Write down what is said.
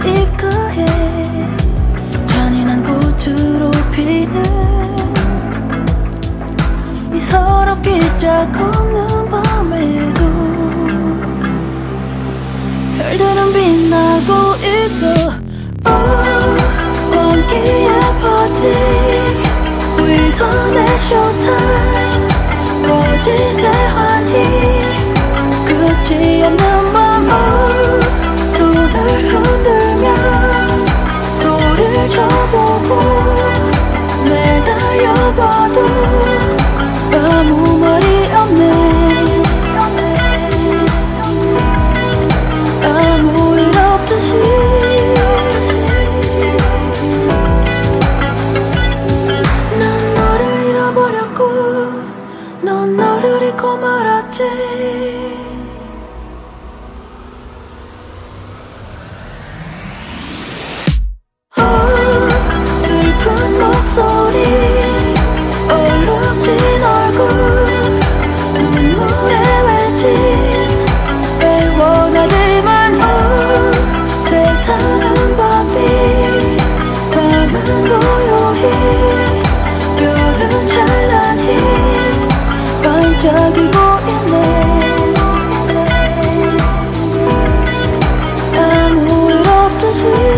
입가에 잔인한 꽃으로 피는 이 서럽기 짝 없는 밤에도 별들은 빛나고 있어. 광기의 파티 위선의 쇼타임 거짓의 환희 끝이 없는 밤 손을 흔들며 소리를 쳐보고 매달려봐도 아무 말이 없네. 아무 일 없듯이 난 너를 잃어버렸고 넌 너를 잊고 말았지. 슬픈 목소리 얼룩진 얼굴 눈물에 외친 애원하지만 세상은 바삐 밤은 고요히 별은 찬란히 반짝이고 있네. 아무 일 없듯이